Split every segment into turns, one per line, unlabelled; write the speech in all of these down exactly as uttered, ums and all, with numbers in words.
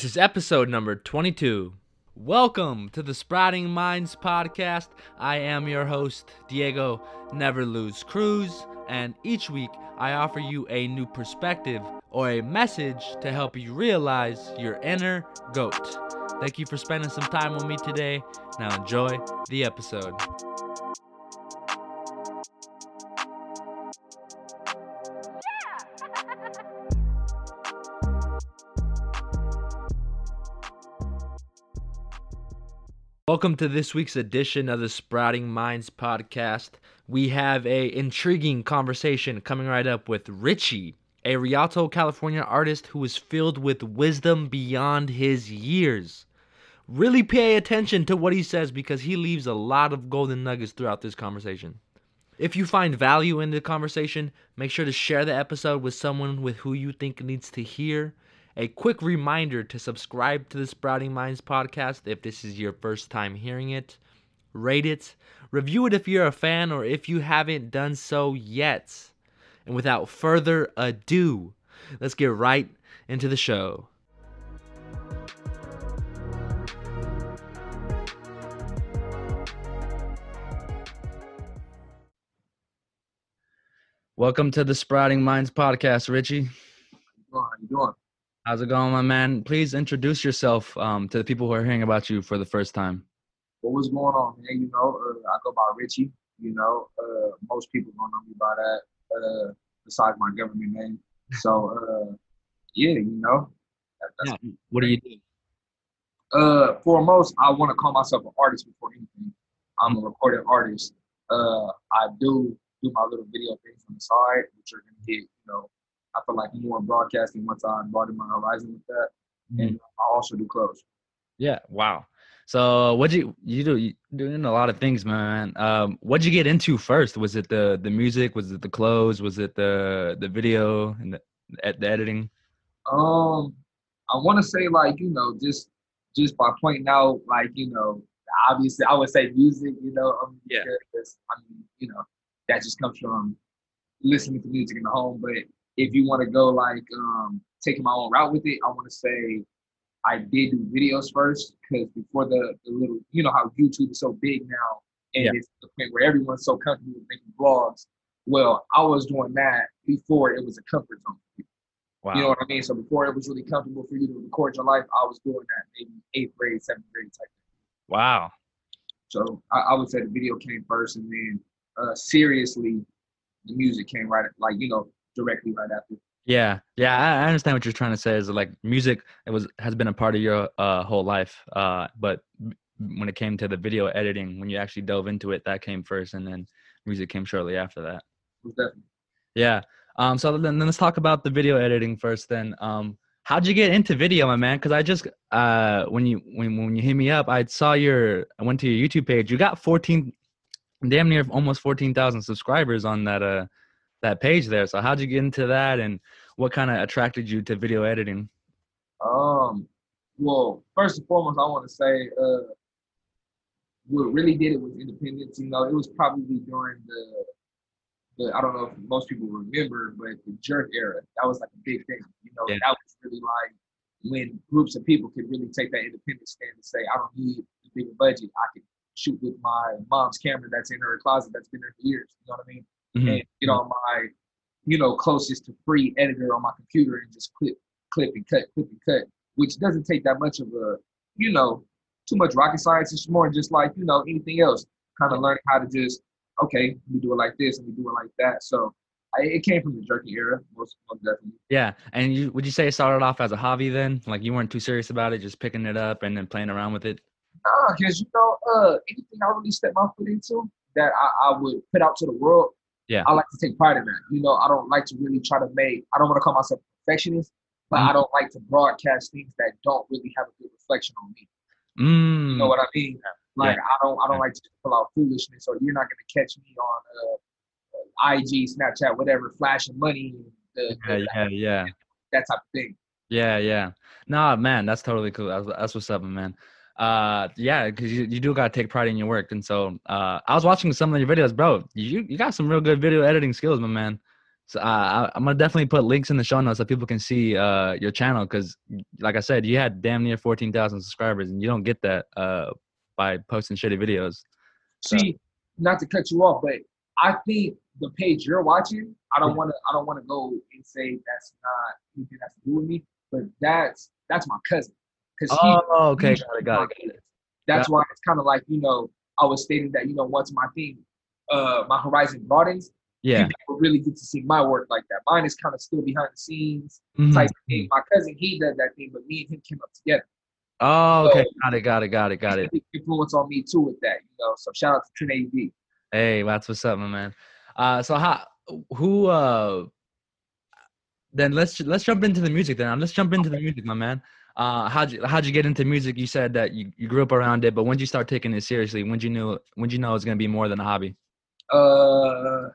This is episode number twenty-two. Welcome to the Sprouting Minds podcast. I am your host, Diego Never Lose Cruz, and each week I offer you a new perspective or a message to help you realize your inner goat. Thank you for spending some time with me today. Now enjoy the episode. Welcome to this week's edition of the Sprouting Minds podcast. We have a intriguing conversation coming right up with Richie, a Rialto, California artist who is filled with wisdom beyond his years. Really pay attention to what he says because he leaves a lot of golden nuggets throughout this conversation. If you find value in the conversation, make sure to share the episode with someone with who you think needs to hear. A quick reminder to subscribe to the Sprouting Minds podcast if this is your first time hearing it. Rate it. Review it if you're a fan or if you haven't done so yet. And without further ado, let's get right into the show. Welcome to the Sprouting Minds podcast, Richie.
How you doing?
How's it going, my man? Please introduce yourself um, to the people who are hearing about you for the first time.
Well, what's going on, man? You know, uh, I go by Richie. You know, uh, most people don't know me by that, uh, besides my government name. So, uh, yeah, you know. That, that's
Yeah. What do you do?
Uh, foremost, I want to call myself an artist before anything. I'm a recording artist. Uh, I do do my little video things on the side, which are going to get, you know, I feel like more broadcasting once I broaden my horizon with that. Mm-hmm. And I also do clothes.
Yeah. Wow. So what you you do you doing a lot of things, man. Um, what'd you get into first? Was it the the music? Was it the clothes? Was it the the video and the, the editing?
Um, I want to say like you know just just by pointing out like you know obviously I would say music. You know, um,
yeah.
Because, I mean you know that just comes from listening to music in the home, but if you want to go like um, taking my own route with it, I want to say I did do videos first because before the, the little, you know how YouTube is so big now and yeah. It's the point where everyone's so comfortable with making vlogs. Well, I was doing that before it was a comfort zone for people. Wow. You know what I mean? So before it was really comfortable for you to record your life, I was doing that maybe eighth grade, seventh grade type thing.
Wow.
So I, I would say the video came first and then uh, seriously, the music came right, like, you know, directly right after.
Yeah, yeah, I understand what you're trying to say. Is like music, it was has been a part of your uh, whole life. Uh, but when it came to the video editing, when you actually dove into it, that came first, and then music came shortly after that.
Definitely.
Yeah. Um. So then, then let's talk about the video editing first. Then, um, how'd you get into video, my man? Because I just uh, when you when when you hit me up, I saw your I went to your YouTube page. You got fourteen, damn near almost fourteen thousand subscribers on that uh. that page there. So how'd you get into that and what kind of attracted you to video editing?
Um, well, first and foremost, I want to say uh, what really did it was independence. You know, it was probably during the, the I don't know if most people remember, but the jerk era. That was like a big thing. You know, yeah. That was really like when groups of people could really take that independent stand and say, I don't need a bigger budget. I can shoot with my mom's camera that's in her closet that's been there for years. You know what I mean? Mm-hmm. And get on my, you know, closest to free editor on my computer and just clip, clip and cut, clip and cut, which doesn't take that much of a, you know, too much rocket science. It's more just like, you know, anything else, kind of learning how to just, okay, we do it like this and we do it like that. So I, it came from the jerky era, most, most definitely.
Yeah. And you, would you say it started off as a hobby then? Like you weren't too serious about it, just picking it up and then playing around with it?
Nah, because, you know, uh, anything I really step my foot into that I, I would put out to the world, yeah, I like to take pride in that. You know, I don't like to really try to make, I don't want to call myself a perfectionist, but mm. I don't like to broadcast things that don't really have a good reflection on me.
Mm.
You know what I mean? Like, yeah. I don't I don't yeah. like to pull out foolishness, or you're not going to catch me on uh, I G, Snapchat, whatever, flashing money. The,
yeah,
the,
yeah, yeah.
That type of thing.
Yeah, yeah. Nah, man, that's totally cool. That's, that's what's up, man. Uh, yeah, because you, you do got to take pride in your work. And so uh, I was watching some of your videos, bro. You you got some real good video editing skills, my man. So uh, I, I'm gonna definitely put links in the show notes so people can see uh your channel because, like I said, you had damn near fourteen thousand subscribers, and you don't get that uh by posting shitty videos. So
See, not to cut you off, but I think the page you're watching, I
yeah.
don't want to, I don't want to go and say that's not anything that's to do with me, but that's that's my cousin, because he,
Oh, okay,
he
got it, got it, got it.
that's
Got
why it's kind of like, you know, I was stating that, you know, once my thing, uh, my horizon broadens,
yeah.
people will really get to see my work like that. Mine is kind of still behind the scenes type of
Mm-hmm.
thing. My cousin, he does that thing, but me and him came up together.
Oh,
So
okay, got it, got it, got it, got
it's a
it.
big influence on me too with that, you know. So shout out to ten A D.
Hey, that's what's up, my man. Uh, so how who uh then let's let's jump into the music then. Let's jump into the music, my man. Uh, how'd you how'd you get into music? You said that you, you grew up around it, but when did you start taking it seriously? When did you knew when did you know it was gonna be more than a hobby?
Uh,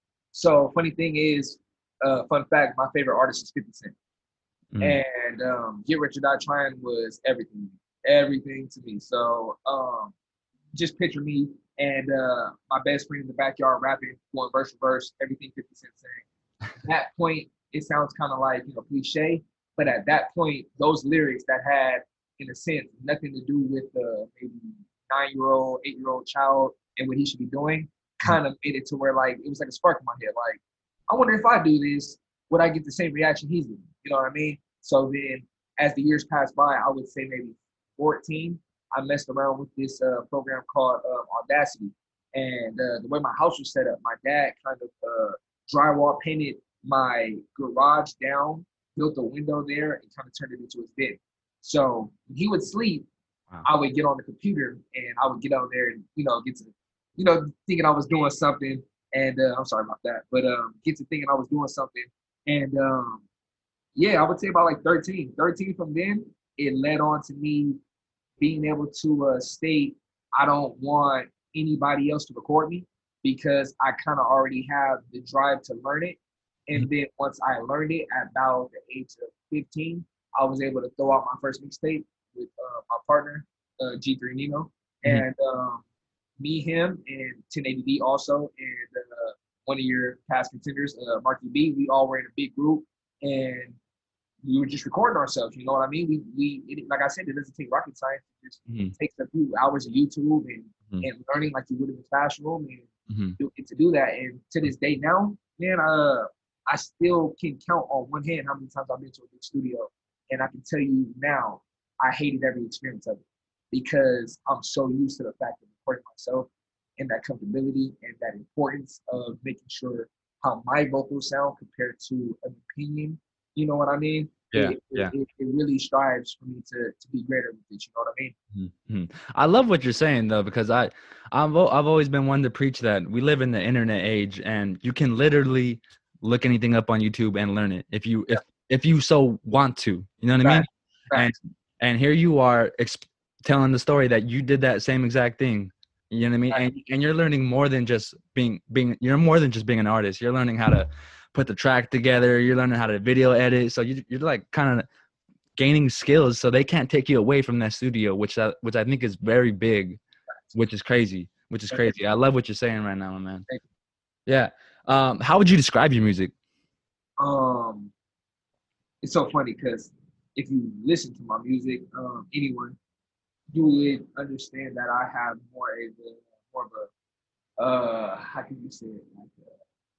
so funny thing is, uh, fun fact, my favorite artist is fifty Cent.
Mm,
And um, Get Rich or Die Trying was everything, everything to me. So um, just picture me and uh, my best friend in the backyard rapping, going verse for verse, everything fifty Cent saying. At that point, it sounds kind of like, you know, cliche, but at that point, those lyrics that had, in a sense, nothing to do with the maybe nine-year-old, eight-year-old child and what he should be doing,
mm,
kind of made it to where like it was like a spark in my head. Like, I wonder if I do this, would I get the same reaction he's getting? You know what I mean? So then, as the years passed by, I would say maybe fourteen, I messed around with this uh, program called uh, Audacity. And uh, the way my house was set up, my dad kind of uh, drywall painted my garage down, built a window there, and kind of turned it into his den. So when he would sleep,
wow.
I would get on the computer and I would get on there and, you know, get to, you know, thinking I was doing something. And uh, I'm sorry about that, but um, get to thinking I was doing something. And um, yeah, I would say about like thirteen. thirteen from then, it led on to me being able to uh, state I don't want anybody else to record me because I kind of already have the drive to learn it.
Mhm,
And then once I learned it at about the age of fifteen, I was able to throw out my first mixtape with uh, my partner, uh, G three Nino,
mhm,
and um, me, him, and ten A D D also, and uh, one of your past contenders, uh, Marky B. We all were in a big group, and we were just recording ourselves. You know what I mean? We we it, like I said, it doesn't take rocket science. It just
mhm,
takes a few hours of YouTube and
mhm,
and learning like you would in the classroom, and
mhm.
you'll get to do that. And to this day now, man, uh, I still can count on one hand how many times I've been to a big studio, and I can tell you now, I hated every experience of it because I'm so used to the fact of recording myself and that comfortability and that importance of making sure how my vocals sound compared to an opinion. You know what I mean?
Yeah,
It,
yeah.
it, it really strives for me to, to be greater with it. You know what I mean?
Mhm. I love what you're saying though, because I, I've al- I've always been one to preach that we live in the internet age, and you can literally look anything up on YouTube and learn it if you
Yeah.
if if you so want to. You know what I mean?
Facts.
And
Facts.
and here you are exp- telling the story that you did that same exact thing. You know what I mean?
Facts.
And and you're learning more than just being being. You're more than just being an artist. You're learning how to put the track together. You're learning how to video edit. So you you're like kind of gaining skills so they can't take you away from that studio, which I, which I think is very big, which is crazy, which is crazy. I love what you're saying right now, my man. Yeah. Um, how would you describe your music?
Um, it's so funny because if you listen to my music, um, anyone, you would understand that I have more of a more of a uh how can you say it like a,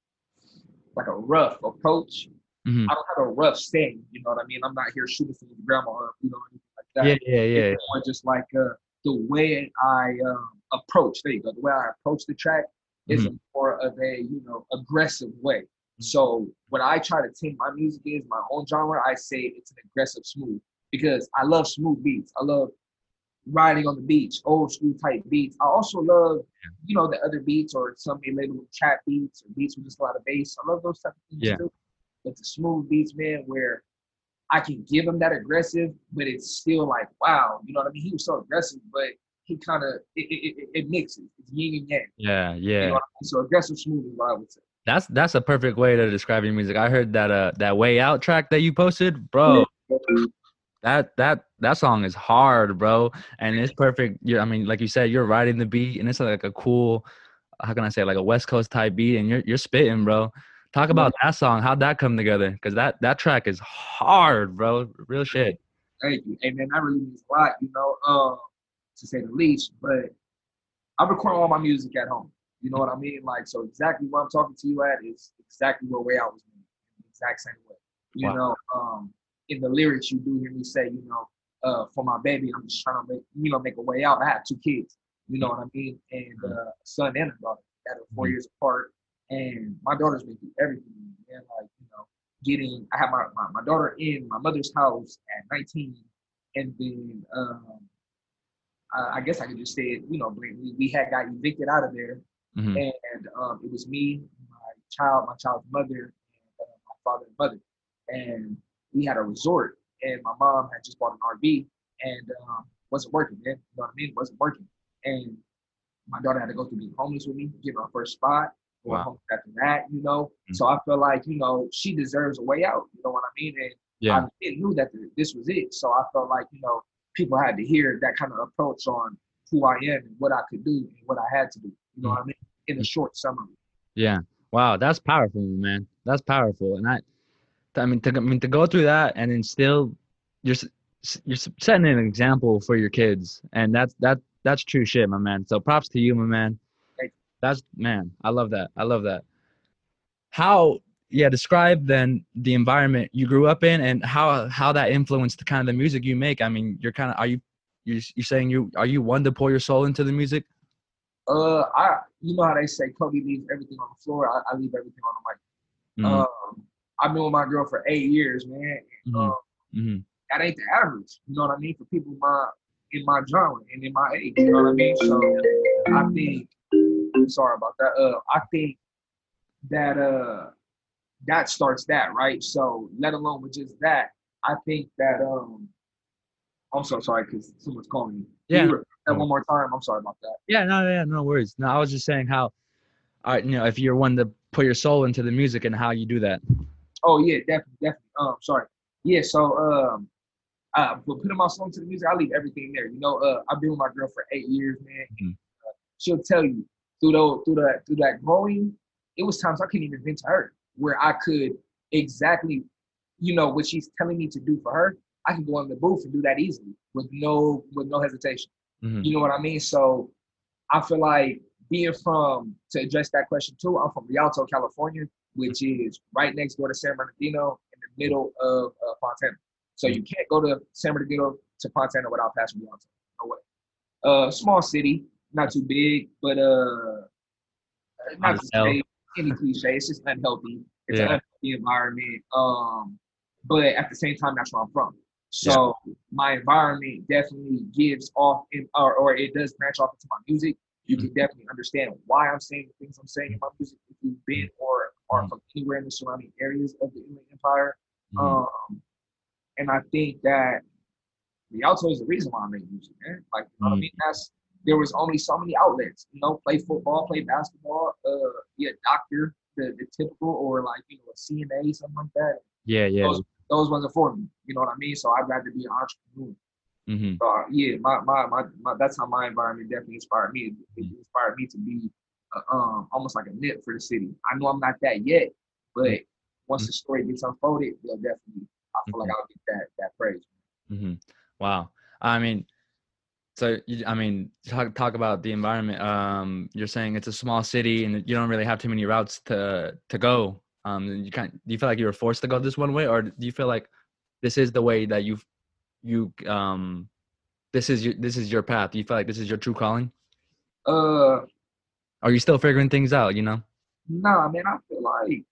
like a rough approach.
Hmm.
I don't have a rough setting, you know what I mean? I'm not here shooting from the grandma up, you know, anything like
Yeah,
that.
yeah,
It's
yeah.
more just like uh, the way I um, approach, there you go, the way I approach the track is
Hmm.
a more of a, you know, aggressive way. So what I try to take my music is my own genre, I say it's an aggressive smooth because I love smooth beats. I love riding on the beach, old school type beats. I also love, you know, the other beats or some may label them trap beats or beats with just a lot of bass. I love those type of things
Yeah.
too. But the smooth beats, man, where I can give him that aggressive, but it's still like, wow, you know what I mean? He was so aggressive, but he kind of it, it, it, it mixes. It's yin and yang.
Yeah,
You know
yeah.
what I mean? So aggressive smooth is what I would say.
That's that's a perfect way to describe your music. I heard that uh that Way Out track that you posted, bro. That that that song is hard, bro, and it's perfect. You're, I mean, like you said, you're riding the beat, and it's like a cool, how can I say, like a West Coast type beat, and you're you're spitting, bro. Talk
You know,
about that song. How'd that come together? Because that that track is hard, bro. Real shit.
thank you. Hey man, that really means a lot, you know, um, to say the least. But I record all my music at home. You know what I mean? Like, so exactly where I'm talking to you at is exactly where way I was made, in the exact same way. You
Wow.
know, um, in the lyrics, you do hear me say, you know, uh, for my baby, I'm just trying to make, you know, make a way out. I have two kids, you know what I mean, and
Mhm.
uh, a son and a daughter that are four
Mhm.
years apart. And my daughter's been through everything, man. Like, you know, getting, I have my, my, my daughter in my mother's house at nineteen, and then um, uh, I guess I could just say it, you know, we, we had got evicted out of there,
Mhm.
and um, it was me, my child, my child's mother, and uh, my father and mother, and we had a resort, and my mom had just bought an R V, and um, wasn't working, man. You know what I mean? Wasn't working, and my daughter had to go through being homeless with me, give her her first spot, or
Wow.
homeless after that, you know.
Mhm.
So I feel like, you know, she deserves a way out. You know what I mean? And
Yeah.
I knew that this was it. So I felt like, you know, people had to hear that kind of approach on who I am and what I could do and what I had to do. You know
Mhm.
what I mean? In a short summary.
Yeah. Wow, that's powerful, man. That's powerful. And I I mean to I mean to go through that and then still you're s- s- you're s- setting an example for your kids. And that's that that's true shit, my man. So props to you, my man.
Like,
That's man, I love that. I love that. How yeah, describe then the environment you grew up in and how how that influenced the kind of the music you make. I mean, you're kind of are you you you saying you are you one to pour your soul into the music?
uh, I, you know how they say Kobe leaves everything on the floor. I, I leave everything on the mic.
Mhm.
Um, I've been with my girl for eight years, man. And,
Mhm.
um,
Mhm.
that ain't the average. You know what I mean? For people my in my genre and in my age. You know what I mean? So I think I'm sorry about that. Uh I think that uh that starts that, right? So let alone with just that, I think that um I'm so sorry because someone's calling me. Can
Yeah.
you repeat that
No,
one more time? I'm sorry about that.
yeah, no, yeah, no worries. No, I was just saying how uh, you know, if you're one to put your soul into the music and how you do that.
Oh yeah, definitely, definitely. Um sorry. Yeah, so um uh but putting my song to the music, I leave everything there. You know, uh I've been with my girl for eight years, man.
Mhm.
She'll tell you through those through that through that growing, it was times I couldn't even vent to her where I could exactly, you know, what she's telling me to do for her. I can go in the booth and do that easily with no with no hesitation.
Mhm.
You know what I mean? So I feel like being from to address that question too. I'm from Rialto, California, which is right next door to San Bernardino, in the middle of uh, Fontana. So
Mhm.
you can't go to San Bernardino to Fontana without passing Rialto. No way. Uh, small city, not too big, but uh,
Hot
not
as
to
hell.
say any cliche. It's just unhealthy. It's an
Yeah.
unhealthy environment. Um, but at the same time, that's where I'm from.
Yeah.
So my environment definitely gives off, in, or or it does branch off into my music. You
Mhm.
can definitely understand why I'm saying the things I'm saying in my music if you've been or are
Mhm.
from anywhere in the surrounding areas of the Inland Empire.
Mhm.
Um, and I think that Rialto is the reason why I make music, man. Like, you know what I mean?
Mhm.
That's there was only so many outlets, you know, play football, play basketball, uh, be a doctor, the, the typical, or like, you know, a C N A, something like that.
Yeah, yeah.
Those those wasn't for me. You know what I mean? So I'd rather be an entrepreneur.
Mhm.
So uh, yeah, my, my my my that's how my environment definitely inspired me. It inspired me to be uh, um almost like a nip for the city. I know I'm not that yet, but once
Mhm.
the story gets unfolded, they'll definitely I feel like
Mhm.
I'll get that that praise.
Mhm. Wow. I mean, so you, I mean, talk talk about the environment. Um, you're saying it's a small city and you don't really have too many routes to to go. Um, and you can't. Do you feel like you were forced to go this one way, or do you feel like this is the way that you you um this is your this is your path? Do you feel like this is your true calling?
Uh,
Are you still figuring things out? You know.
nah, man, I feel like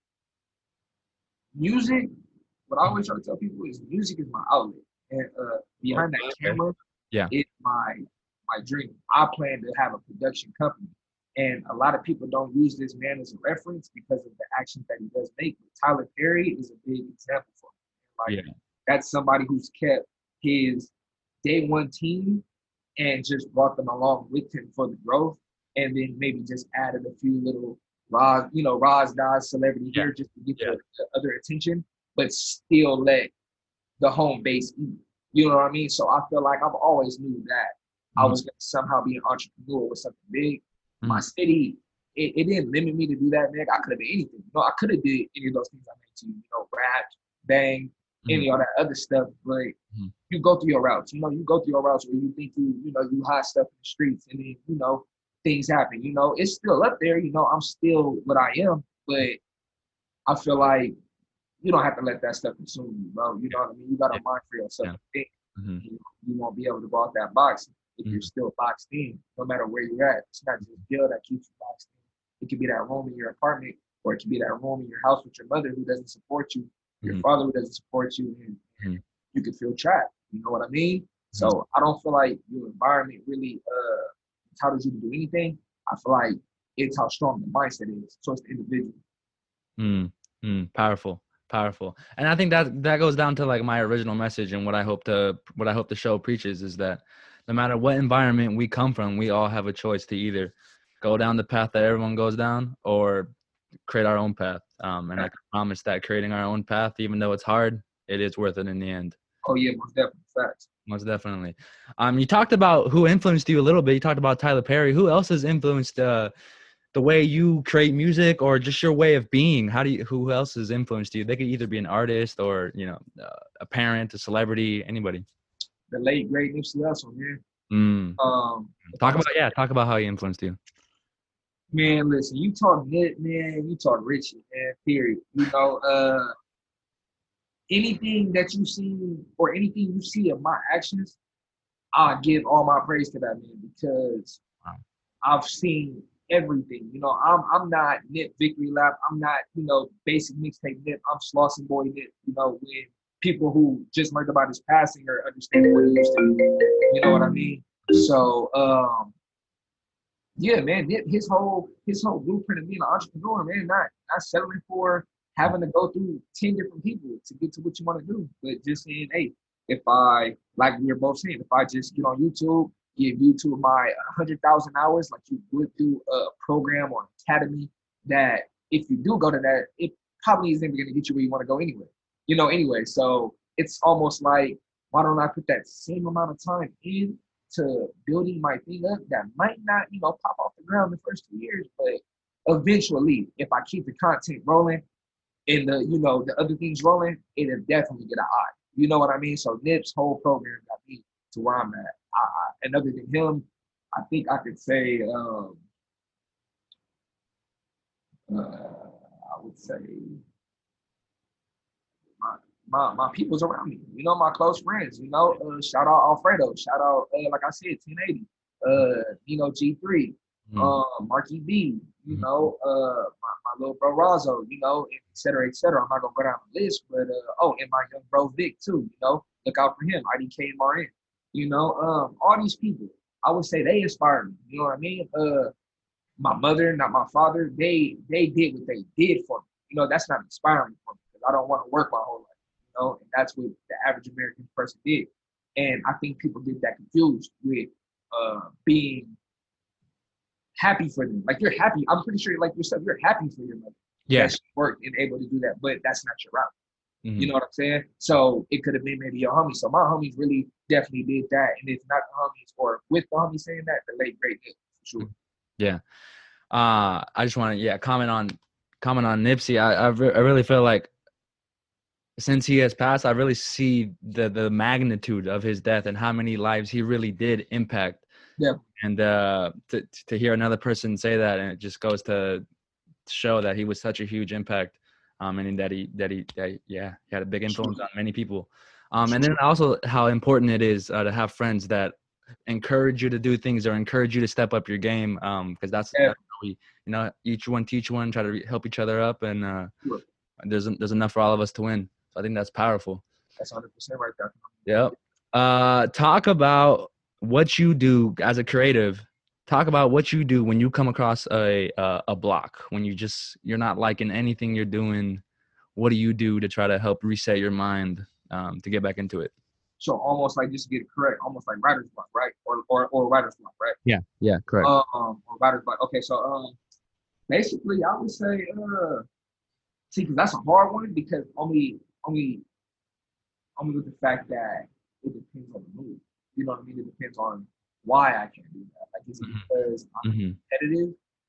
music, what I always try to tell people is music is my outlet. And uh, behind that
Okay.
camera
Yeah.
is my my dream. I plan to have a production company. And a lot of people don't use this man as a reference because of the actions that he does make. But Tyler Perry is a big example for me. Like
Yeah.
that's somebody who's kept his day one team and just brought them along with him for the growth, and then maybe just added a few little Roz, you know, Roz Dodge celebrity
Yeah.
here just to get
Yeah.
the, the other attention, but still let the home base eat. You know what I mean? So I feel like I've always knew that I
Mhm.
was going to somehow be an entrepreneur with something big. My
Mhm.
city, it, it didn't limit me to do that, man. I could have been anything. You know, I could have did any of those things I mentioned, you know, rap, bang,
Mhm.
any of that other stuff. But
Mhm.
you go through your routes. You know, you go through your routes where you think you, you know, you hide stuff in the streets, and then you know things happen. You know, it's still up there. You know, I'm still what I am, but I feel like you don't have to let that stuff consume you, bro. You know what I mean? You got a
Yeah.
mind for yourself
Yeah.
to think.
Mhm.
You, you won't be able to go out that box if you're
Mhm.
still boxed in, no matter where you're at. It's not just jail that keeps you boxed in. It could be that room in your apartment, or it could be that room in your house with your mother who doesn't support you, your
Mhm.
father who doesn't support you, and, and
Mhm.
you could feel trapped. You know what I mean?
Mhm.
So I don't feel like your environment really uh, entitles you to do anything. I feel like it's how strong the mindset is. So it's the individual.
Mm, mm, powerful, powerful. And I think that that goes down to like my original message and what I hope to what I hope the show preaches is that no matter what environment we come from, we all have a choice to either go down the path that everyone goes down or create our own path. Um, and I can promise that creating our own path, even though it's hard, it is worth it in the end.
Oh yeah, most definitely facts.
Most definitely. Um, you talked about who influenced you a little bit. You talked about Tyler Perry. Who else has influenced uh, the way you create music or just your way of being? How do you, who else has influenced you? They could either be an artist or, you know, uh, a parent, a celebrity, anybody.
The late great Nipsey Hussle, man.
Mm.
Um, if I'm
Talk
gonna
about,
say,
yeah, talk about how he influenced you.
man, listen, you talk Nip, man, you talk Richie, man. Period. You know, uh, anything that you see or anything you see of my actions, I give all my praise to that man because
Wow.
I've seen everything. You know, I'm I'm not Nip Victory Lap. I'm not, you know, basic mixtape Nip. I'm Slauson Boy Nip. You know, when people who just learned about his passing or understanding what he used to be. You know what I mean? So, um, yeah, man, Nip, his whole his whole blueprint of being an entrepreneur, man, not not settling for having to go through ten different people to get to what you want to do, but just saying, hey, if I like we were both saying, if I just get on YouTube, give YouTube my hundred thousand hours, like you would do a program or academy, that if you do go to that, it probably isn't going to get you where you want to go anyway. You know, anyway. So it's almost like, why don't I put that same amount of time in to building my thing up that might not, you know, pop off the ground the first two years, but eventually, if I keep the content rolling and the, you know, the other things rolling, it'll definitely get an eye. You know what I mean? So Nip's whole program got me to where I'm at. I, I, and other than him, I think I could say, um, uh, I would say my, my my people's around me. You know, my close friends. You know, uh, shout out Alfredo. Shout out, uh, like I said, ten eighty. Uh, you know, G three.
Mm.
Uh, Marky B. You
Mhm.
know, uh, my, my little bro Razzo. You know, et cetera, et cetera. I'm not gonna go down the list, but uh, oh, and my young bro Vic too. You know, look out for him. I D K M R N. You know, um, all these people. I would say they inspired me. You know what I mean? Uh, my mother, not my father, they they did what they did for me. You know, that's not inspiring for me because I don't want to work my whole life. You know, and that's what the average American person did. And I think people get that confused with uh, being happy for them. Like you're happy. I'm pretty sure, like yourself, you're happy for your mother
Yeah.
that she worked and able to do that, but that's not your route. You
Mhm.
know what I'm saying? So it could have been maybe your homie. So my homies really definitely did that. And if not the homies or with the homies saying that, the late great Nick, for sure.
Yeah. Uh, I just want to, yeah, comment on, comment on Nipsey. I, I, re- I really feel like since he has passed, I really see the, the magnitude of his death and how many lives he really did impact.
Yeah.
And uh, to to hear another person say that, and it just goes to show that he was such a huge impact, um, and that he that he that, yeah, he had a big influence on many people. Um, and then also how important it is uh, to have friends that encourage you to do things or encourage you to step up your game. Um, because that's
Yeah.
that's how we, you know, each one teach one, try to re- help each other up, and uh,
Sure.
there's there's enough for all of us to win. So I think that's powerful.
That's one hundred percent right there.
Yep. Uh, talk about what you do as a creative. Talk about what you do when you come across a a, a block. When you just you're not liking anything you're doing. What do you do to try to help reset your mind um, to get back into it?
So almost like just to get it correct, almost like writer's block, right? Or or or writer's block, right?
Yeah. Yeah. Correct.
Um, or writer's block. Okay, so um, basically, I would say uh, see, because that's a hard one because only only only with the fact that it depends on the mood. You know what I mean? It depends on why I can't do that. Like, is it because I'm
Mm-hmm.
competitive?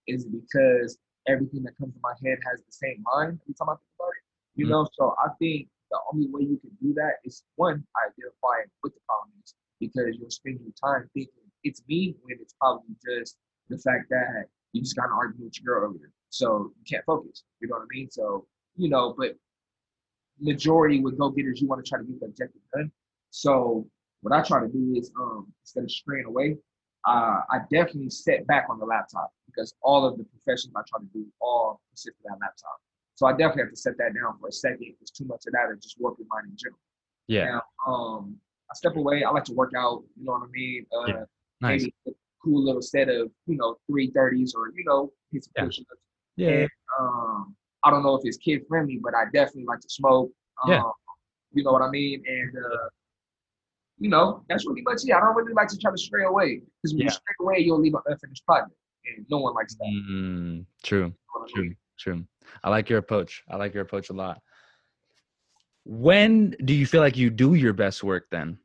is because everything that comes to my head has the same mind every time I think about it. You
Mm,
know, so I think the only way you can do that is one, identifying what the problem is because you'll spend your time thinking it's me when it's probably just the fact that you just got an argument with your girl earlier. So you can't focus. You know what I mean? So, you know, but majority with go getters, you want to try to get the objective done. So what I try to do is um instead of straying away, uh, I definitely set back on the laptop because all of the professions I try to do all consist of that laptop. So I definitely have to set that down for a second. There's too much of that or just working mind in general.
yeah.
Now, um, I step away. I like to work out. You know what I mean?
Yeah.
Uh,
Nice.
maybe a cool little set of you know three thirties or you know hit some
Yeah.
push-ups.
Yeah.
And um, I don't know if it's kid friendly, but I definitely like to smoke.
Yeah.
Um, you know what I mean? And uh, you know that's really much it. I don't really like to try to stray away because when you
Yeah.
stray away, you'll leave an unfinished project, and no one likes that.
Mm, true.
You know what I
True.
mean?
True. I like your approach. I like your approach a lot. When do you feel like you do your best work then?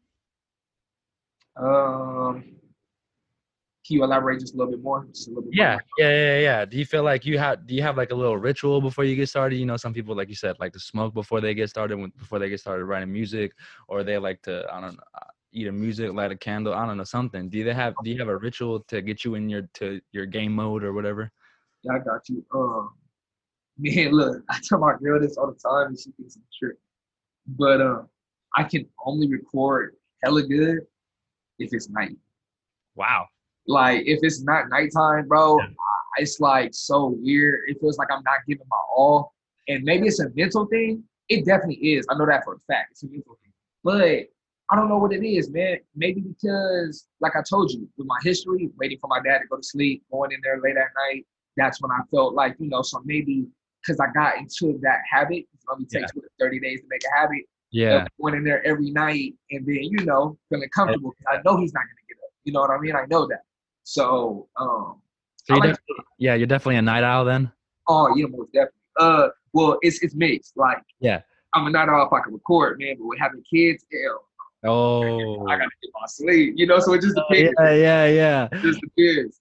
Um, can you elaborate just a little bit more? Just a little bit more.
Yeah, yeah, yeah, yeah. Do you feel like you have do you have like a little ritual before you get started? You know, some people, like you said, like to smoke before they get started, when, before they get started writing music, or they like to, I don't know, uh, eat a music, light a candle, I don't know, something. Do they have do you have a ritual to get you in your to your game mode or whatever?
Yeah, I got you. Um, man, look, I tell my girl this all the time, and she thinks it's true. But uh, I can only record hella good if it's night.
Wow.
Like if it's not nighttime, bro, it's like so weird. It feels like I'm not giving my all. And maybe it's a mental thing. It definitely is. I know that for a fact. It's a mental thing. But I don't know what it is, man. Maybe because, like I told you, with my history, waiting for my dad to go to sleep, going in there late at night, that's when I felt like, you know, so maybe because I got into that habit, it only
Yeah.
takes what, thirty days to make a habit.
Yeah.
Of going in there every night and then, you know, feeling comfortable because I know he's not going to get up. You know what I mean? I know that. So, um,
So
I
you
like to,
definitely, yeah, you're definitely a night owl then?
oh, yeah, most definitely. Uh, well, it's it's mixed. Like,
Yeah.
I'm a night owl if I can record, man, but with having kids, hell,
Oh.
I gotta get my sleep, you know. So it just
Oh,
depends.
yeah, yeah, yeah.
It just depends.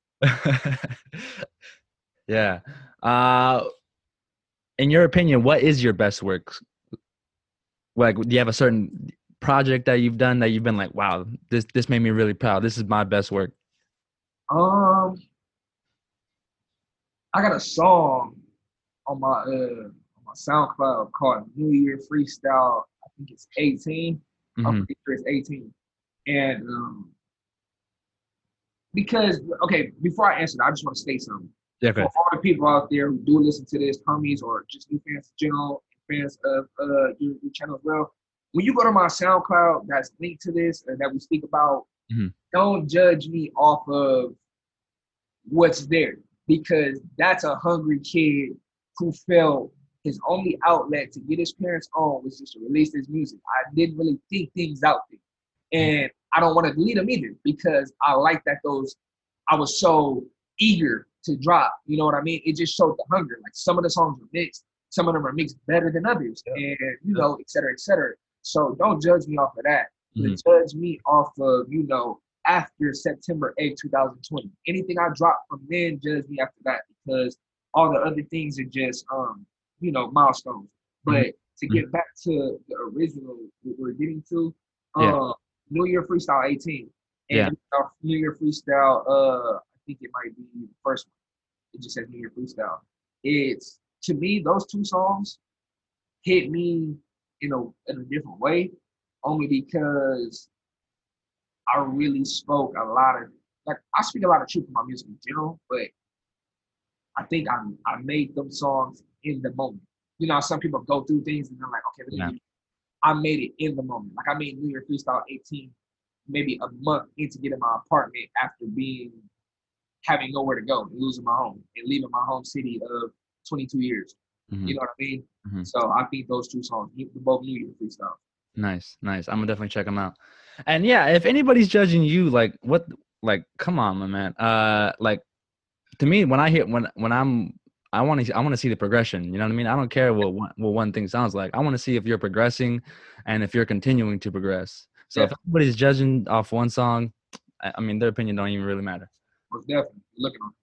Yeah. Uh, in your opinion, what is your best work? Like, do you have a certain project that you've done that you've been like, wow, this this made me really proud. This is my best work.
Um, I got a song on my uh on my SoundCloud called New Year Freestyle. I think it's eighteen. I'm
Mm-hmm.
pretty sure it's eighteen. And um, because okay, before I answer that, I just want to state something.
Yeah,
For
okay.
all the people out there who do listen to this, homies or just new fans in general, fans of uh your, your channel as well. When you go to my SoundCloud that's linked to this and that we speak about,
Mhm.
don't judge me off of what's there because that's a hungry kid who felt his only outlet to get his parents on was just to release his music. I didn't really think things out there. And I don't want to delete them either because I like that those, I was so eager to drop. You know what I mean? It just showed the hunger. Like some of the songs were mixed, some of them are mixed better than others,
Yeah.
and you know, et cetera, et cetera. So don't judge me off of that.
Mhm.
But judge me off of, you know, after September eighth, twenty twenty. Anything I drop from then, judge me after that because all the other things are just um, you know, milestones.
Mhm.
But to
Mhm.
get back to the original what we're getting to,
Yeah.
uh New Year Freestyle eighteen.
Yeah.
And our New Year Freestyle, uh, I think it might be the first one. It just says New Year Freestyle. It's to me, those two songs hit me in a in a different way, only because I really spoke a lot of like I speak a lot of truth in my music in general, but I think I I made them songs in the moment. You know, some people go through things and they're like, okay, let
Yeah.
me I made it in the moment. Like I made New Year Freestyle eighteen maybe a month into getting my apartment after being having nowhere to go and losing my home and leaving my home city of twenty-two years.
Mhm.
You know what I mean?
Mhm.
So I think those two songs, both New Year Freestyle.
Nice, nice. I'm gonna definitely check them out. And yeah, if anybody's judging you, like what, like, come on, my man. Uh, like to me, when I hear when when I'm, I want to I want to see the progression. You know what I mean? I don't care what one, what one thing sounds like. I want to see if you're progressing, and if you're continuing to progress. So if
Definitely,
anybody's judging off one song, I, I mean, their opinion don't even really matter.
most definitely. Looking on.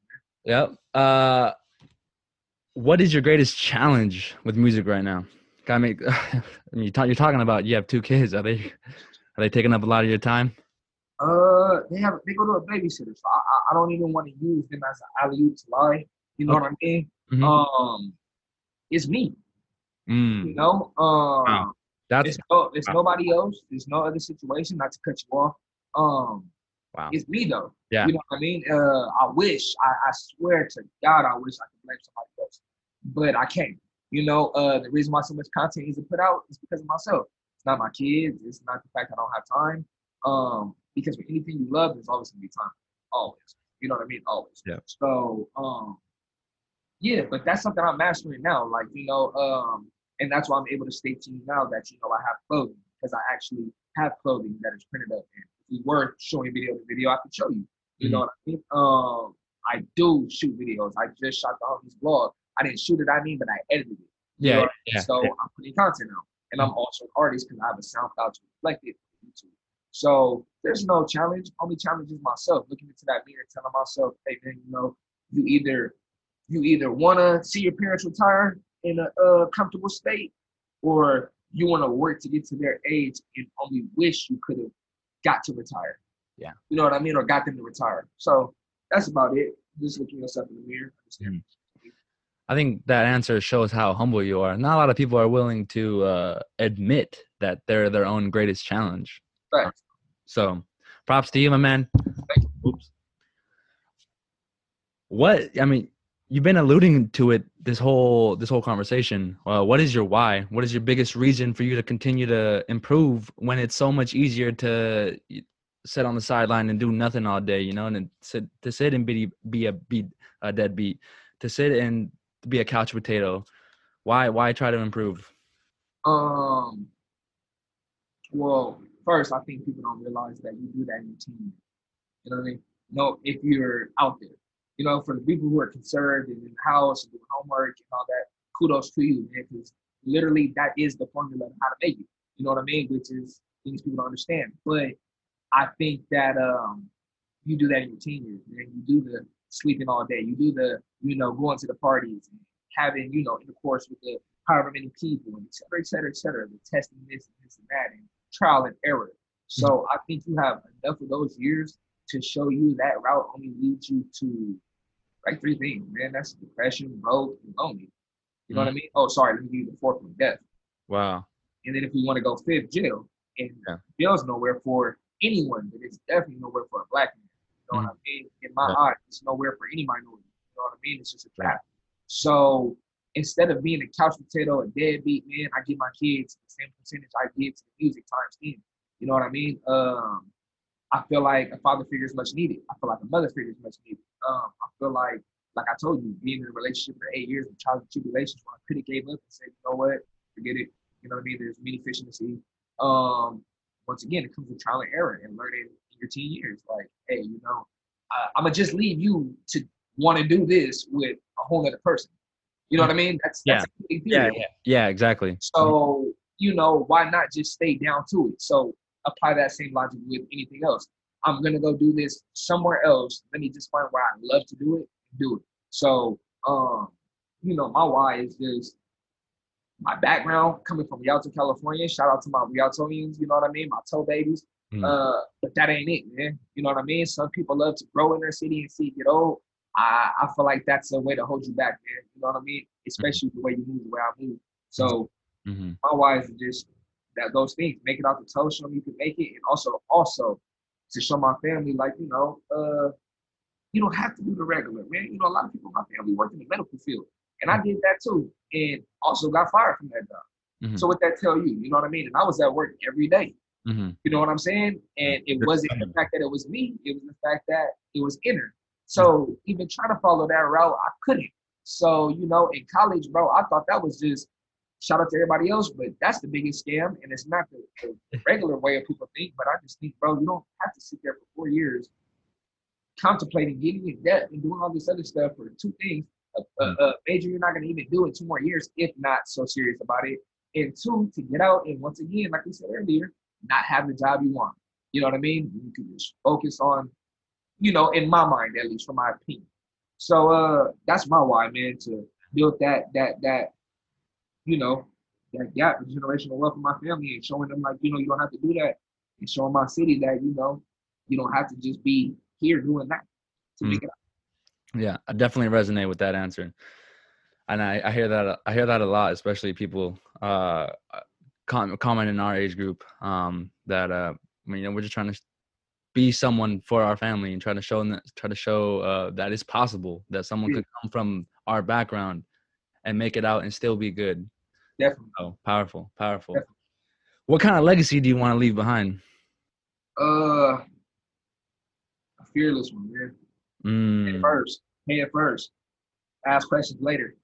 Yep. Uh, what is your greatest challenge with music right now? Gotta make. I mean, you talk, you're talking about you have two kids. Are they are they taking up a lot of your time?
Uh, they have they go to a babysitter, so I I, I don't even want to use them as an alley oop to lie. You know what
Okay.
I mean?
Hmm.
Um, it's me. You
Mm.
know,
Wow.
um,
That's
it's no it's
wow.
nobody else. There's no other situation. Not to cut you off. Um,
Wow.
it's me though.
Yeah.
You know what I mean? Uh, I wish I, I swear to God, I wish I could blame somebody else, but I can't. You know, uh, the reason why so much content isn't put out is because of myself. It's not my kids. It's not the fact I don't have time. Um, because for anything you love, there's always gonna be time. Always. You know what I mean? Always.
Yeah.
So, um, yeah, but that's something I'm mastering now. Like, you know, um, and that's why I'm able to state to you now that, you know, I have clothing because I actually have clothing that is printed up. And if we were showing video to video, I could show you. You know
Mhm.
what I mean? Um, I do shoot videos. I just shot the homies vlog. I didn't shoot it, I mean, but I edited it. You know
Yeah.
what I mean?
Yeah. Yeah.
So I'm putting content out. And I'm
Mhm.
also an artist because I have a SoundCloud to reflect it on YouTube. So there's no challenge. Only challenge is myself, looking into that mirror, telling myself, hey man, you know, you either you either want to see your parents retire in a uh, comfortable state, or you want to work to get to their age and only wish you could have got to retire.
Yeah.
You know what I mean, or got them to retire. So that's about it. Just looking yourself in the mirror, understand.
Mhm. I think that answer shows how humble you are. Not a lot of people are willing to uh, admit that they're their own greatest challenge. Uh,
Facts.
So, props to you, my man.
Thank
Oops. What I mean, you've been alluding to it this whole this whole conversation. Uh, what is your why? What is your biggest reason for you to continue to improve when it's so much easier to y- sit on the sideline and do nothing all day, you know, and then sit to sit and be be a be a deadbeat, to sit and be a couch potato. Why why try to improve?
you. Um, well, first, I think people don't realize that you do that in your team. You know what I mean? No, if you're out there, you know, for the people who are conserved and in the house and doing homework and all that, kudos to you, man, because literally that is the formula of how to make it. You know what I mean? Which is things people don't understand. But I think that um, you do that in your teen years, man. You do the sleeping all day. You do the, you know, going to the parties and having, you know, intercourse with the however many people and et cetera, et cetera, et cetera, the testing this and this and that and trial and error.
Mhm.
So I think you have enough of those years to show you that route only leads you to like three things, man. That's depression, broke, and lonely. You know what
Mhm.
I mean? Oh, sorry, let me give you the fourth one, death.
Wow.
And then if we want to go fifth, jail. And
Yeah.
jail's nowhere for anyone, but it's definitely nowhere for a black man. You know what
Mhm.
I mean? In my
Right.
eyes, it's nowhere for any minority. You know what I mean? It's just a
Right.
fact. So instead of being a couch potato, a deadbeat man, I give my kids the same percentage I give to the music times ten. You know what I mean? Um, I feel like a father figure is much needed. I feel like a mother figure is much needed. Um, I feel like, like I told you, being in a relationship for eight years with trials and tribulations, when I could have gave up and said, you know what, forget it. You know what I mean? There's many fish in the sea. Um, once again, it comes with trial and error and learning in your teen years. Like, hey, you know, uh, I'm gonna just leave you to want to do this with a whole other person. You know
Mhm.
what I mean? That's
Yeah.
that's a big
Yeah.
theory.
Yeah. Yeah. Exactly. Mhm.
So, you know, why not just stay down to it? So apply that same logic with anything else. I'm gonna go do this somewhere else. Let me just find where I love to do it and do it. So, um, you know, my why is just my background coming from Rialto, California. Shout out to my Rialtoians, you know what I mean? My toe babies.
Mhm.
Uh, but that ain't it, man. You know what I mean? Some people love to grow in their city and see it get old. I, I feel like that's a way to hold you back, man. You know what I mean?
Mhm.
Especially the way you move, the way I move.
Ex-
So
mhm.
my why is just that those things, make it out the toe, show me you can make it, and also also to show my family, like, you know, uh, you don't have to do the regular, man. You know, a lot of people in my family work in the medical field, and I did that too, and also got fired from that job. So
Mhm.
what that tell you, you know what I mean? And I was at work every day.
Mhm.
You know what I'm saying?
Mhm.
And it
Good
wasn't the
stuff.
fact that it was me; it was the fact that it was inner. So even trying to follow that route, I couldn't. So you know, in college, bro, I thought that was just shout out to everybody else, but that's the biggest scam, and it's not the, the regular way of people think. But I just think, bro, you don't have to sit there for four years contemplating getting in debt and doing all this other stuff for two things. A, a,
Mhm.
a major you're not going to even do in two more years, if not so serious about it. And two, to get out and once again, like we said earlier, not have the job you want. You know what I mean? You can just focus on, you know, in my mind, at least, for my opinion. So uh, that's my why, man, to build that that that you know that gap, the generational wealth of my family, and showing them like you know you don't have to do that, and showing my city that you know you don't have to just be here doing that to
Mm.
make it.
Yeah, I definitely resonate with that answer. And I, I hear that I hear that a lot, especially people uh com- comment in our age group um that uh you know we're just trying to be someone for our family and try to show them, try to show uh that it's possible that someone
Yeah,
could come from our background and make it out and still be good.
definitely,
Oh, powerful, powerful.
definitely.
What kind of legacy do you want to leave behind?
Uh, a fearless one, man. Pay it
Mm,
first, pay it first. Ask questions later.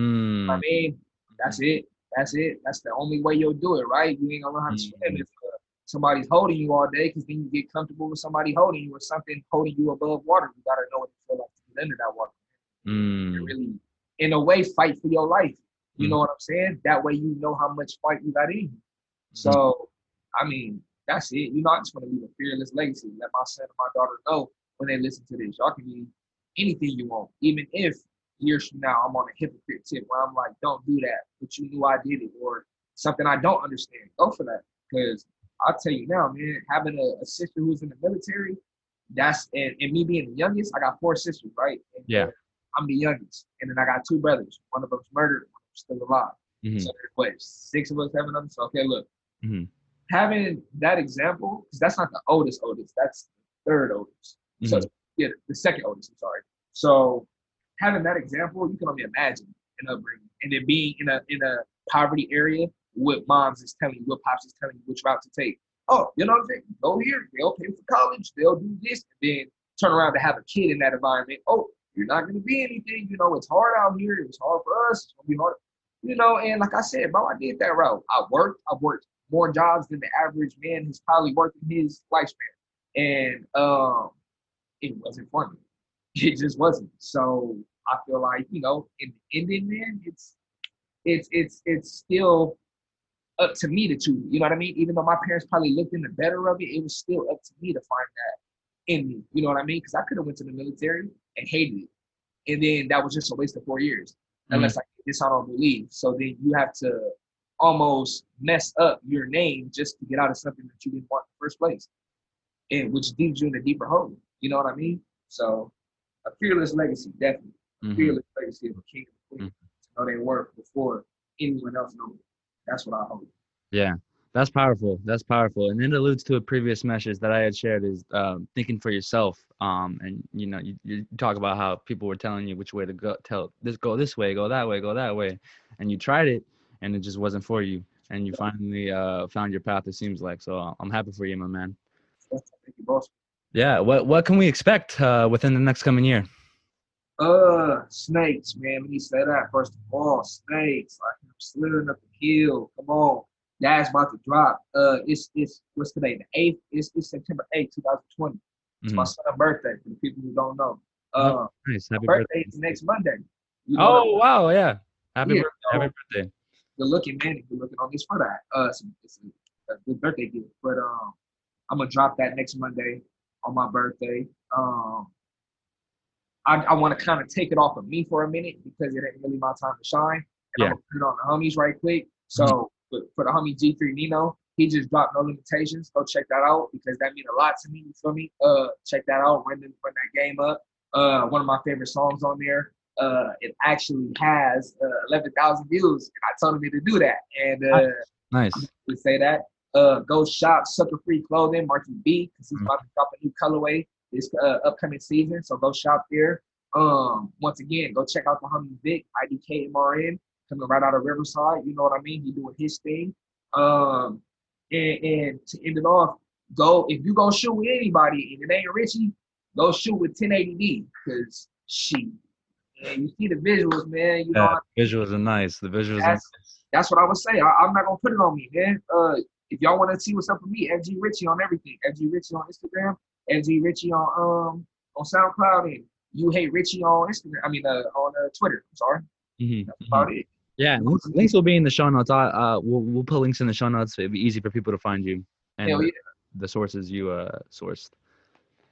I
mm,
mean, that's it. That's it. That's the only way you'll do it, right? You ain't gonna learn how to swim
mm,
if uh, somebody's holding you all day, because then you get comfortable with somebody holding you or something holding you above water. You gotta know what it feels like to get under that water. And
mm,
really, in a way, fight for your life. You
mm,
know what I'm saying? That way, you know how much fight you got in you.
mm,
So, I mean, that's it. You know, I just want to leave a fearless legacy. Let my son and my daughter know when they listen to this. Y'all can be anything you want, even if years from now I'm on a hypocrite tip where I'm like, don't do that, but you knew I did it, or something I don't understand. Go for that. Because I'll tell you now, man, having a, a sister who's in the military, that's and, and me being the youngest, I got four sisters, right? And
yeah.
uh, I'm the youngest. And then I got two brothers. One of them's murdered, one of them's still alive.
Mm-hmm,
So there's what, six of us, seven of them. So okay, look,
mm-hmm,
having that example, because that's not the oldest oldest, that's the third oldest. So
mm-hmm,
yeah, the second oldest, I'm sorry. So having that example, you can only imagine an upbringing. And then being in a in a poverty area, what moms is telling you, what pops is telling you which route to take. Oh, you know what I'm saying? Go here, they'll pay for college, they'll do this, and then turn around to have a kid in that environment. Oh, you're not gonna be anything, you know, it's hard out here, it's hard for us, it's gonna be hard. You know, and like I said, bro, I did that route. I worked, I worked more jobs than the average man has probably worked in his lifespan. And um, it wasn't funny. It just wasn't. So I feel like, you know, in the ending, man, it's it's it's it's still up to me to choose. You know what I mean? Even though my parents probably looked in the better of it, it was still up to me to find that in me. You know what I mean? Because I could have went to the military and hated it, and then that was just a waste of four years.
mm-hmm.
Unless I this I don't believe. So then you have to almost mess up your name just to get out of something that you didn't want in the first place, and which leaves you in a deeper hole. You know what I mean? So a fearless legacy, definitely. A
Mm-hmm,
fearless legacy of a king and queen to know their worth before anyone else knows. That's what I hope.
yeah, that's powerful. That's powerful, and it alludes to a previous message that I had shared is um, thinking for yourself. Um, and you know, you, you talk about how people were telling you which way to go, tell this go this way, go that way, go that way, and you tried it, and it just wasn't for you, and you finally uh, found your path. It seems like so. uh, I'm happy for you, my man.
Thank you, boss.
Yeah. What what can we expect uh, within the next coming year?
Uh, snakes, man. Let me say that first of all. Snakes, like I'm slithering up the hill. Come on, that's about to drop. Uh, it's it's what's today? The eighth. It's, it's September eighth, two thousand twenty. It's my
Mm-hmm.
son's birthday. For the people who don't know,
Oh,
uh,
nice.
my
Happy
birthday
birthday.
is next Monday. You know what I
Oh wow, yeah. Happy
mean? Yeah.
birthday. Happy
So
birthday.
good looking, man. Good looking on this for that. Uh, it's, it's a, a good birthday gift. But um, I'm gonna drop that next Monday on my birthday. Um, I, I want to kind of take it off of me for a minute because it ain't really my time to shine. And I'm
Yeah.
gonna put it on the homies right quick.
Mhm.
So for, for the homie G three Nino, he just dropped No Limitations. Go check that out because that means a lot to me. You feel me? Uh, check that out. Run, the, run that game up. Uh, one of my favorite songs on there. Uh, it actually has uh, eleven thousand views, and I told him to do that. And
Nice.
uh, I'm
Nice.
gonna say that. Uh, go shop Sucker Free Clothing, Marky B, because he's
Mhm.
about to drop a new colorway this uh, upcoming season. So go shop there. Um, once again, go check out the homie Vic, I D K M R N, coming right out of Riverside. You know what I mean? He doing his thing. Um, and, and to end it off, go if you go shoot with anybody and it ain't Richie, go shoot with ten eighty D because she. And you see the visuals, man. You
Yeah.
know
Visuals are nice. The visuals are
that's
nice.
that's what I would say. I, I'm not gonna put it on me, man. Uh, if y'all want to see what's up with me, F G Richie on everything. F G Richie on Instagram, F G Richie on um on SoundCloud, and You Hate Richie on Instagram. I mean, uh, on uh, Twitter. I'm sorry.
Mm-hmm.
That's
Mm-hmm.
about it.
Yeah, links, links will be in the show notes. I, uh, we'll we'll put links in the show notes. It'll be easy for people to find you and
Hell
the,
yeah.
the sources you uh sourced.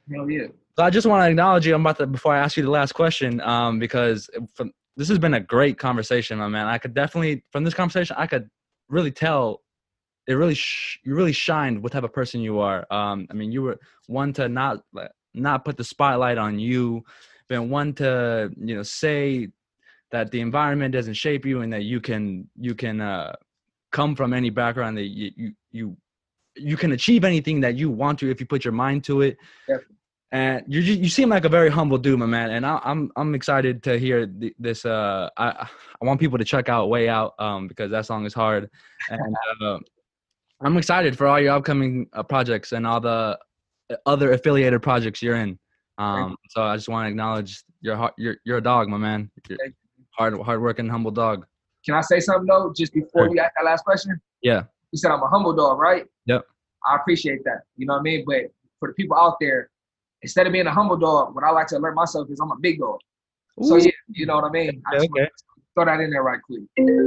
Hell yeah.
So I just want to acknowledge you. I'm about to before I ask you the last question, um, because from, this has been a great conversation, my man. I could definitely from this conversation, I could really tell it really sh- you really shined what type of person you are. Um, I mean, you were one to not not put the spotlight on you, been one to you know say that the environment doesn't shape you and that you can you can uh, come from any background that you you you you can achieve anything that you want to if you put your mind to it.
Definitely.
And you you seem like a very humble dude, my man. And I, I'm I'm excited to hear th- this. Uh, I I want people to check out Way Out, um, because that song is hard, and uh, I'm excited for all your upcoming uh, projects and all the other affiliated projects you're in.
Thank
Um,
you.
so I just want to acknowledge your heart. You're you're a dog, my man. You're
Thank you.
hard hardworking, humble dog.
Can I say something though, just before
Sure.
you ask that last question?
Yeah.
You said I'm a humble dog, right?
Yep.
I appreciate that. You know what I mean? But for the people out there, instead of being a humble dog, what I like to alert myself is I'm a big dog. So
Ooh.
yeah, you know what I mean? I just
Okay.
want to throw that in there right quick.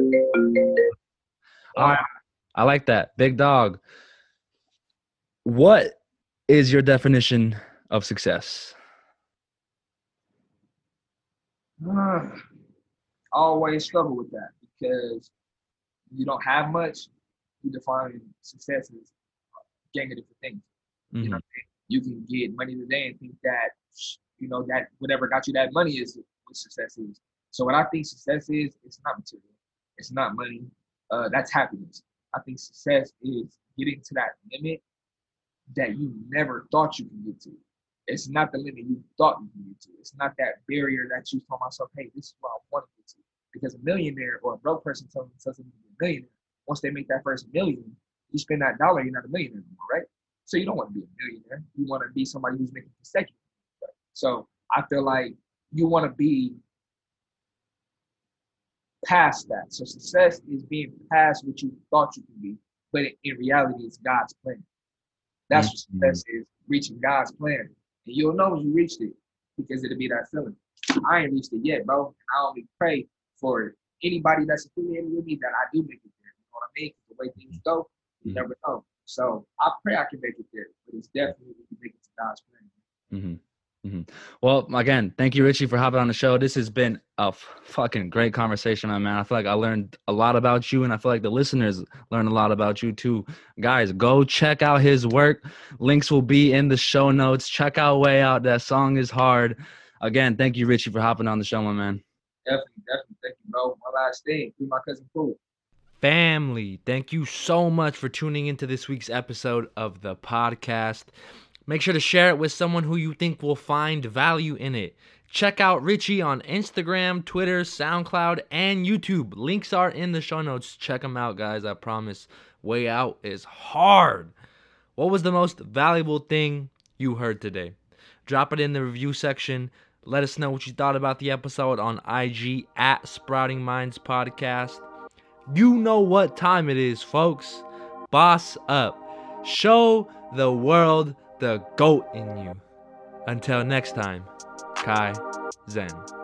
All right. I like that. Big dog. What is your definition of success?
Uh, I always struggle with that because you don't have much. You define success as gang of different things.
Mm-hmm.
You know what I mean? You can get money today and think that, you know, that whatever got you that money is what success is. So what I think success is, it's not material. It's not money. Uh, that's happiness. I think success is getting to that limit that you never thought you could get to. It's not the limit you thought you could get to. It's not that barrier that you told myself, hey, this is what I want to get to. Because a millionaire or a broke person tells themselves to be a millionaire, once they make that first million, you spend that dollar, you're not a millionaire anymore, right? So you don't want to be a millionaire. You want to be somebody who's making consecutive. Right? So I feel like you want to be past that. So success is being past what you thought you could be, but in reality, it's God's plan. That's mm-hmm. what success is, reaching God's plan. And you'll know when you reached it because it'll be that feeling. I ain't reached it yet, bro. And I only pray for anybody that's affiliated with me that I do make it there. You know what I mean? Because the way things go, you mm-hmm. never know. So I pray I can make it there, but it's definitely we can make it to God's plan.
Mm-hmm. Mm-hmm. Well, again, thank you, Richie, for hopping on the show. This has been a f- fucking great conversation, my man. I feel like I learned a lot about you, and I feel like the listeners learned a lot about you too. Guys, go check out his work. Links will be in the show notes. Check out Way Out. That song is hard. Again, thank you, Richie, for hopping on the show, my man.
Definitely, definitely. Thank you, bro. My last thing, free my cousin Pooh.
Family, thank you so much for tuning into this week's episode of the podcast. Make sure to share it with someone who you think will find value in it. Check out Richie on Instagram, Twitter, SoundCloud, and YouTube. Links are in the show notes. Check them out, guys. I promise. Way Out is hard. What was the most valuable thing you heard today? Drop it in the review section. Let us know what you thought about the episode on I G at Sprouting Minds Podcast. You know what time it is, folks. Boss up. Show the world the GOAT in you. Until next time, Kai Zen.